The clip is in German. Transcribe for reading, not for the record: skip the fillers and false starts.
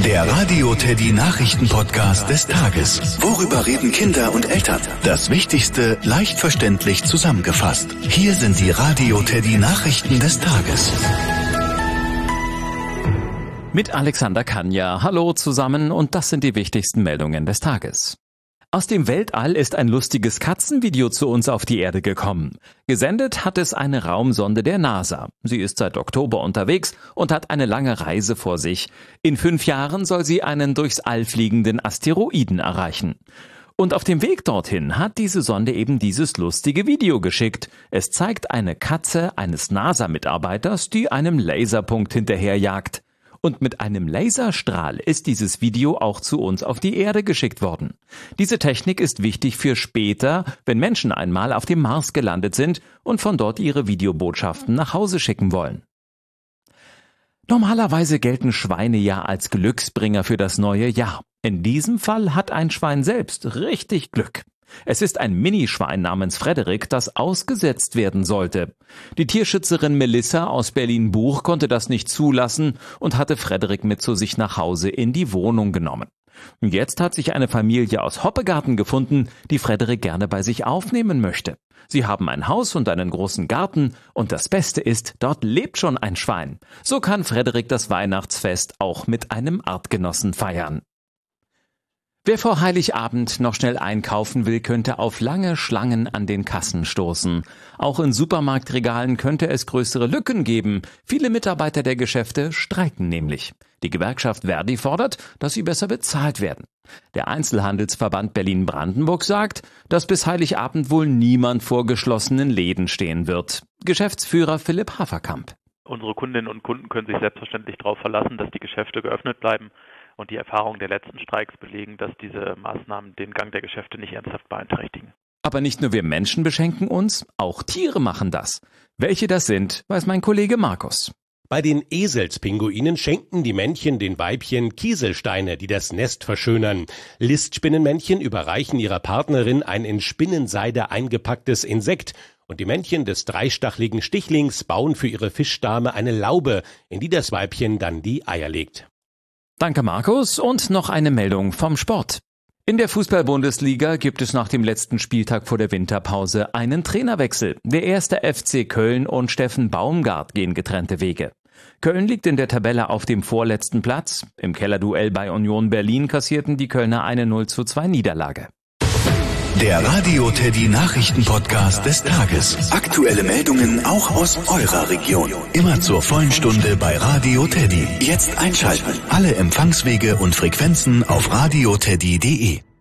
Der Radio Teddy Nachrichten-Podcast des Tages. Worüber reden Kinder und Eltern? Das Wichtigste leicht verständlich zusammengefasst. Hier sind die Radio Teddy Nachrichten des Tages. Mit Alexander Kanja. Hallo zusammen und das sind die wichtigsten Meldungen des Tages. Aus dem Weltall ist ein lustiges Katzenvideo zu uns auf die Erde gekommen. Gesendet hat es eine Raumsonde der NASA. Sie ist seit Oktober unterwegs und hat eine lange Reise vor sich. In 5 Jahren soll sie einen durchs All fliegenden Asteroiden erreichen. Und auf dem Weg dorthin hat diese Sonde eben dieses lustige Video geschickt. Es zeigt eine Katze eines NASA-Mitarbeiters, die einem Laserpunkt hinterherjagt. Und mit einem Laserstrahl ist dieses Video auch zu uns auf die Erde geschickt worden. Diese Technik ist wichtig für später, wenn Menschen einmal auf dem Mars gelandet sind und von dort ihre Videobotschaften nach Hause schicken wollen. Normalerweise gelten Schweine ja als Glücksbringer für das neue Jahr. In diesem Fall hat ein Schwein selbst richtig Glück. Es ist ein Minischwein namens Frederik, das ausgesetzt werden sollte. Die Tierschützerin Melissa aus Berlin-Buch konnte das nicht zulassen und hatte Frederik mit zu sich nach Hause in die Wohnung genommen. Jetzt hat sich eine Familie aus Hoppegarten gefunden, die Frederik gerne bei sich aufnehmen möchte. Sie haben ein Haus und einen großen Garten und das Beste ist, dort lebt schon ein Schwein. So kann Frederik das Weihnachtsfest auch mit einem Artgenossen feiern. Wer vor Heiligabend noch schnell einkaufen will, könnte auf lange Schlangen an den Kassen stoßen. Auch in Supermarktregalen könnte es größere Lücken geben. Viele Mitarbeiter der Geschäfte streiken nämlich. Die Gewerkschaft Verdi fordert, dass sie besser bezahlt werden. Der Einzelhandelsverband Berlin-Brandenburg sagt, dass bis Heiligabend wohl niemand vor geschlossenen Läden stehen wird. Geschäftsführer Philipp Haferkamp. Unsere Kundinnen und Kunden können sich selbstverständlich darauf verlassen, dass die Geschäfte geöffnet bleiben. Und die Erfahrungen der letzten Streiks belegen, dass diese Maßnahmen den Gang der Geschäfte nicht ernsthaft beeinträchtigen. Aber nicht nur wir Menschen beschenken uns, auch Tiere machen das. Welche das sind, weiß mein Kollege Markus. Bei den Eselspinguinen schenken die Männchen den Weibchen Kieselsteine, die das Nest verschönern. Listspinnenmännchen überreichen ihrer Partnerin ein in Spinnenseide eingepacktes Insekt. Und die Männchen des dreistacheligen Stichlings bauen für ihre Fischdame eine Laube, in die das Weibchen dann die Eier legt. Danke Markus und noch eine Meldung vom Sport. In der Fußball-Bundesliga gibt es nach dem letzten Spieltag vor der Winterpause einen Trainerwechsel. Der erste FC Köln und Steffen Baumgart gehen getrennte Wege. Köln liegt in der Tabelle auf dem vorletzten Platz. Im Kellerduell bei Union Berlin kassierten die Kölner eine 0:2 Niederlage. Der Radio Teddy Nachrichten-Podcast des Tages. Aktuelle Meldungen auch aus eurer Region. Immer zur vollen Stunde bei Radio Teddy. Jetzt einschalten. Alle Empfangswege und Frequenzen auf radioteddy.de.